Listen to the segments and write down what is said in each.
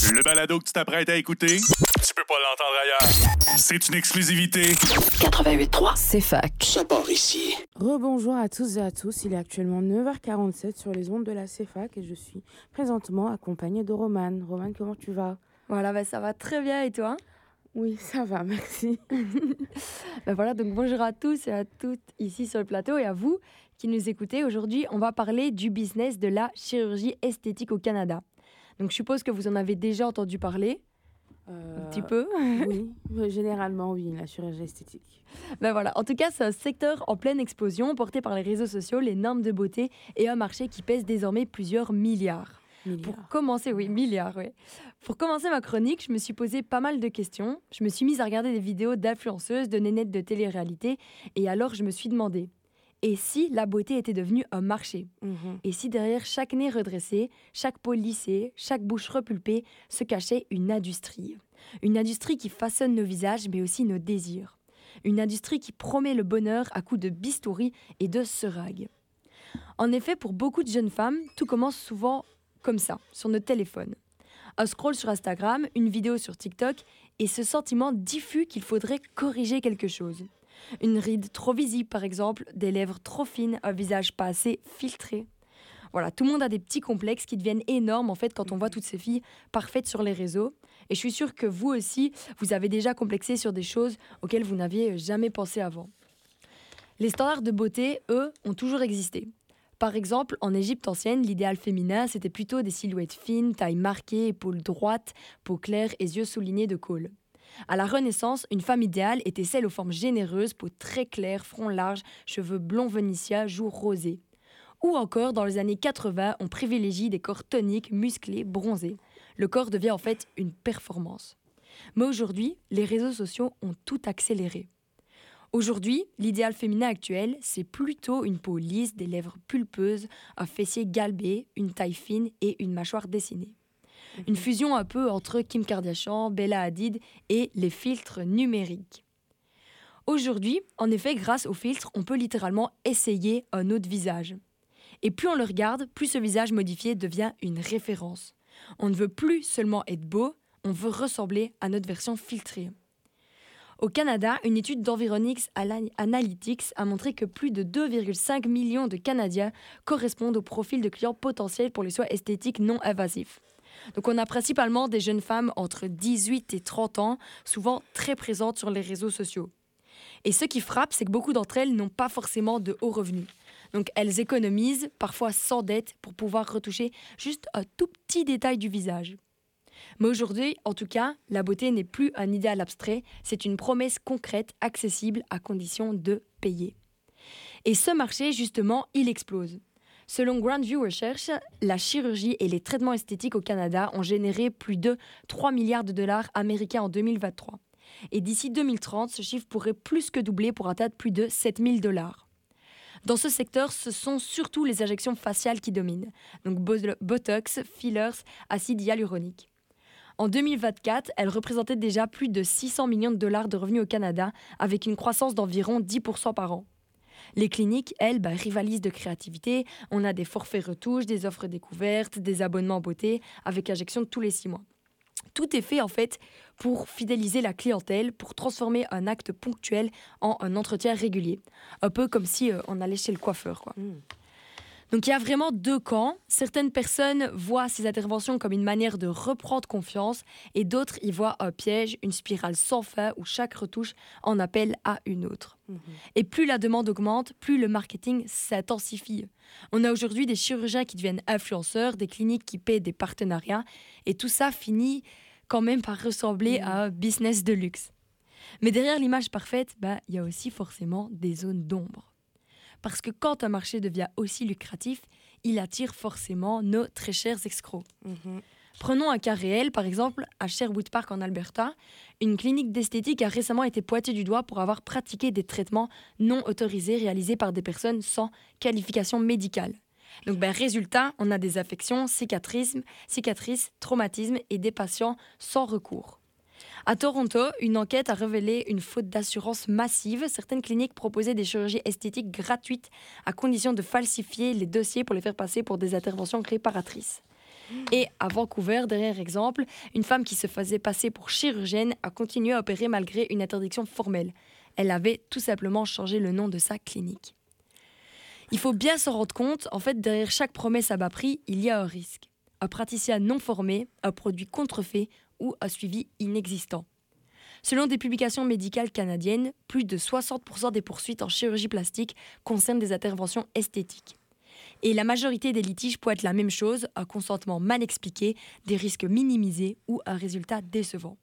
Le balado que tu t'apprêtes à écouter, tu peux pas l'entendre ailleurs. C'est une exclusivité. 88.3, C'est fac. ça part ici. Rebonjour à tous et à tous, il est actuellement 9h47 sur les ondes de la CFAC et je suis présentement accompagnée de Romane. Romane, comment tu vas ? Voilà, ça va très bien et toi ? Oui, ça va, merci. Voilà, donc bonjour à tous et à toutes ici sur le plateau et à vous qui nous écoutez. Aujourd'hui, on va parler du business de la chirurgie esthétique au Canada. Donc je suppose que vous en avez déjà entendu parler, un petit peu. Oui, généralement oui, la chirurgie esthétique. Voilà, en tout cas, c'est un secteur en pleine explosion, porté par les réseaux sociaux, les normes de beauté et un marché qui pèse désormais plusieurs milliards. Pour commencer ma chronique, je me suis posé pas mal de questions. Je me suis mise à regarder des vidéos d'influenceuses, de nénettes de télé-réalité. Et alors, je me suis demandé, et si la beauté était devenue un marché ? Et si derrière chaque nez redressé, chaque peau lissée, chaque bouche repulpée, se cachait une industrie ? Une industrie qui façonne nos visages, mais aussi nos désirs. Une industrie qui promet le bonheur à coups de bistouri et de seringues. En effet, pour beaucoup de jeunes femmes, tout commence souvent comme ça, sur notre téléphone. Un scroll sur Instagram, une vidéo sur TikTok, et ce sentiment diffus qu'il faudrait corriger quelque chose. Une ride trop visible, par exemple, des lèvres trop fines, un visage pas assez filtré. Voilà, tout le monde a des petits complexes qui deviennent énormes, en fait, quand on voit toutes ces filles parfaites sur les réseaux. Et je suis sûre que vous aussi, vous avez déjà complexé sur des choses auxquelles vous n'aviez jamais pensé avant. Les standards de beauté, eux, ont toujours existé. Par exemple, en Égypte ancienne, l'idéal féminin, c'était plutôt des silhouettes fines, taille marquée, épaules droites, peau claire et yeux soulignés de côle. À la Renaissance, une femme idéale était celle aux formes généreuses, peau très claire, front large, cheveux blonds vénitiens, joues rosées. Ou encore, dans les années 80, on privilégie des corps toniques, musclés, bronzés. Le corps devient en fait une performance. Mais aujourd'hui, les réseaux sociaux ont tout accéléré. Aujourd'hui, l'idéal féminin actuel, c'est plutôt une peau lisse, des lèvres pulpeuses, un fessier galbé, une taille fine et une mâchoire dessinée. Une fusion un peu entre Kim Kardashian, Bella Hadid et les filtres numériques. Aujourd'hui, en effet, grâce aux filtres, on peut littéralement essayer un autre visage. Et plus on le regarde, plus ce visage modifié devient une référence. On ne veut plus seulement être beau, on veut ressembler à notre version filtrée. Au Canada, une étude d'Environics Analytics a montré que plus de 2,5 millions de Canadiens correspondent au profil de clients potentiels pour les soins esthétiques non invasifs. Donc on a principalement des jeunes femmes entre 18 et 30 ans, souvent très présentes sur les réseaux sociaux. Et ce qui frappe, c'est que beaucoup d'entre elles n'ont pas forcément de hauts revenus. Donc elles économisent, parfois sans dette, pour pouvoir retoucher juste un tout petit détail du visage. Mais aujourd'hui, en tout cas, la beauté n'est plus un idéal abstrait, c'est une promesse concrète, accessible, à condition de payer. Et ce marché, justement, il explose. Selon Grandview Research, la chirurgie et les traitements esthétiques au Canada ont généré plus de 3 milliards de dollars américains en 2023. Et d'ici 2030, ce chiffre pourrait plus que doubler pour atteindre plus de 7 000 dollars. Dans ce secteur, ce sont surtout les injections faciales qui dominent, donc Botox, fillers, acide hyaluronique. En 2024, elle représentait déjà plus de 600 millions de dollars de revenus au Canada, avec une croissance d'environ 10% par an. Les cliniques, elles, rivalisent de créativité. On a des forfaits retouches, des offres découvertes, des abonnements beauté, avec injection tous les 6 mois. Tout est fait, en fait, pour fidéliser la clientèle, pour transformer un acte ponctuel en un entretien régulier. Un peu comme si on allait chez le coiffeur, quoi. Donc il y a vraiment deux camps. Certaines personnes voient ces interventions comme une manière de reprendre confiance et d'autres y voient un piège, une spirale sans fin où chaque retouche en appelle à une autre. Et plus la demande augmente, plus le marketing s'intensifie. On a aujourd'hui des chirurgiens qui deviennent influenceurs, des cliniques qui paient des partenariats et tout ça finit quand même par ressembler à un business de luxe. Mais derrière l'image parfaite, il y a aussi forcément des zones d'ombre. Parce que quand un marché devient aussi lucratif, il attire forcément nos très chers escrocs. Prenons un cas réel, par exemple, à Sherwood Park en Alberta, une clinique d'esthétique a récemment été pointée du doigt pour avoir pratiqué des traitements non autorisés réalisés par des personnes sans qualification médicale. Donc, résultat, on a des affections, cicatrices, traumatismes et des patients sans recours. À Toronto, une enquête a révélé une faute d'assurance massive. Certaines cliniques proposaient des chirurgies esthétiques gratuites à condition de falsifier les dossiers pour les faire passer pour des interventions réparatrices. Et à Vancouver, dernier exemple, une femme qui se faisait passer pour chirurgienne a continué à opérer malgré une interdiction formelle. Elle avait tout simplement changé le nom de sa clinique. Il faut bien s'en rendre compte, en fait, derrière chaque promesse à bas prix, il y a un risque. Un praticien non formé, un produit contrefait ou un suivi inexistant. Selon des publications médicales canadiennes, plus de 60% des poursuites en chirurgie plastique concernent des interventions esthétiques. Et la majorité des litiges pointent la même chose, un consentement mal expliqué, des risques minimisés ou un résultat décevant.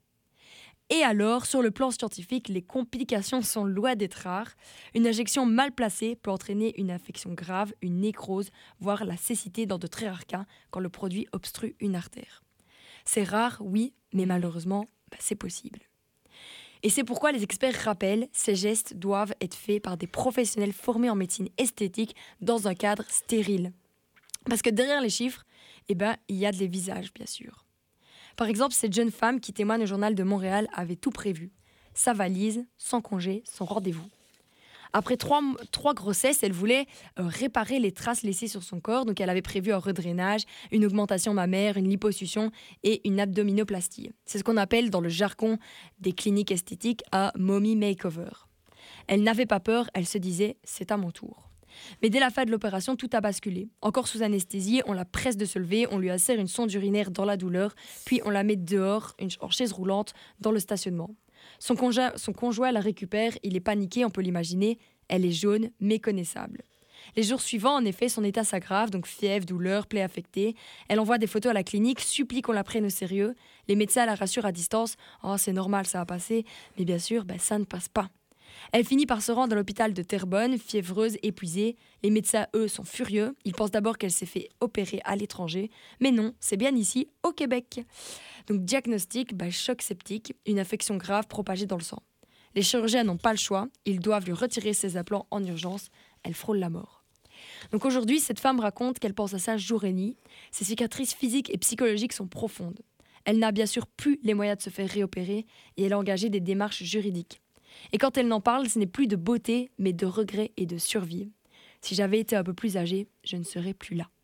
Et alors, sur le plan scientifique, les complications sont loin d'être rares. Une injection mal placée peut entraîner une infection grave, une nécrose, voire la cécité dans de très rares cas, quand le produit obstrue une artère. C'est rare, oui, mais malheureusement, c'est possible. Et c'est pourquoi les experts rappellent, ces gestes doivent être faits par des professionnels formés en médecine esthétique dans un cadre stérile. Parce que derrière les chiffres, il y a des visages, bien sûr. Par exemple, cette jeune femme qui témoigne au Journal de Montréal avait tout prévu. Sa valise, son congé, son rendez-vous. Après trois grossesses, elle voulait réparer les traces laissées sur son corps. Donc elle avait prévu un redrainage, une augmentation mammaire, une liposuction et une abdominoplastie. C'est ce qu'on appelle dans le jargon des cliniques esthétiques un mommy makeover. Elle n'avait pas peur, elle se disait « c'est à mon tour ». Mais dès la fin de l'opération, tout a basculé. Encore sous anesthésie, on la presse de se lever, on lui insère une sonde urinaire dans la douleur, puis on la met dehors, en chaise roulante, dans le stationnement. Son conjoint la récupère, il est paniqué, on peut l'imaginer. Elle est jaune, méconnaissable. Les jours suivants, en effet, son état s'aggrave, donc fièvre, douleur, plaie affectée. Elle envoie des photos à la clinique, supplie qu'on la prenne au sérieux. Les médecins la rassurent à distance. « Oh, c'est normal, ça va passer. » Mais bien sûr, ça ne passe pas. Elle finit par se rendre à l'hôpital de Terrebonne, fiévreuse, épuisée. Les médecins, eux, sont furieux. Ils pensent d'abord qu'elle s'est fait opérer à l'étranger. Mais non, c'est bien ici, au Québec. Donc diagnostic, choc septique, une infection grave propagée dans le sang. Les chirurgiens n'ont pas le choix. Ils doivent lui retirer ses implants en urgence. Elle frôle la mort. Donc aujourd'hui, cette femme raconte qu'elle pense à ça jour et nuit. Ses cicatrices physiques et psychologiques sont profondes. Elle n'a bien sûr plus les moyens de se faire réopérer et elle a engagé des démarches juridiques. Et quand elle n'en parle, ce n'est plus de beauté, mais de regret et de survie. Si j'avais été un peu plus âgée, je ne serais plus là.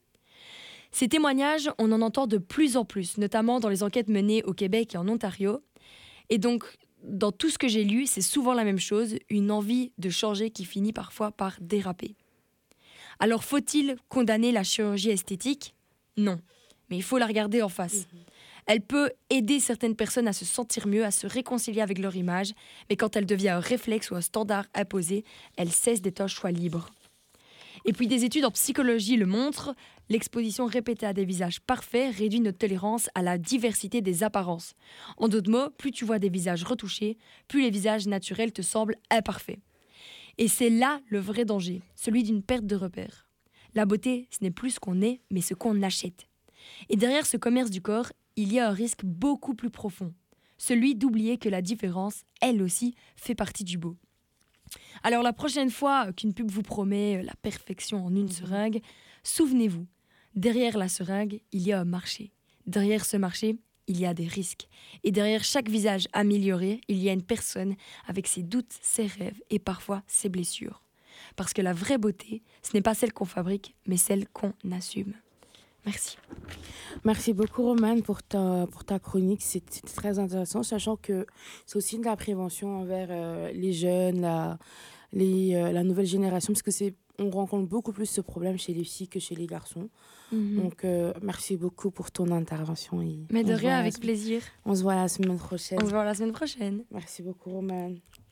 Ces témoignages, on en entend de plus en plus, notamment dans les enquêtes menées au Québec et en Ontario. Et donc, dans tout ce que j'ai lu, c'est souvent la même chose, une envie de changer qui finit parfois par déraper. Alors, faut-il condamner la chirurgie esthétique ? Non, mais il faut la regarder en face. Elle peut aider certaines personnes à se sentir mieux, à se réconcilier avec leur image, mais quand elle devient un réflexe ou un standard imposé, elle cesse d'être un choix libre. Et puis des études en psychologie le montrent, l'exposition répétée à des visages parfaits réduit notre tolérance à la diversité des apparences. En d'autres mots, plus tu vois des visages retouchés, plus les visages naturels te semblent imparfaits. Et c'est là le vrai danger, celui d'une perte de repère. La beauté, ce n'est plus ce qu'on est, mais ce qu'on achète. Et derrière ce commerce du corps, il y a un risque beaucoup plus profond, celui d'oublier que la différence, elle aussi, fait partie du beau. Alors la prochaine fois qu'une pub vous promet la perfection en une seringue, souvenez-vous, derrière la seringue, il y a un marché. Derrière ce marché, il y a des risques. Et derrière chaque visage amélioré, il y a une personne avec ses doutes, ses rêves et parfois ses blessures. Parce que la vraie beauté, ce n'est pas celle qu'on fabrique, mais celle qu'on assume. Merci. Merci beaucoup, Romane, pour ta chronique. C'était très intéressant, sachant que c'est aussi de la prévention envers les jeunes, la nouvelle génération, parce que on rencontre beaucoup plus ce problème chez les filles que chez les garçons. Donc, merci beaucoup pour ton intervention. Mais de rien, avec plaisir. On se voit la semaine prochaine. Merci beaucoup, Romane.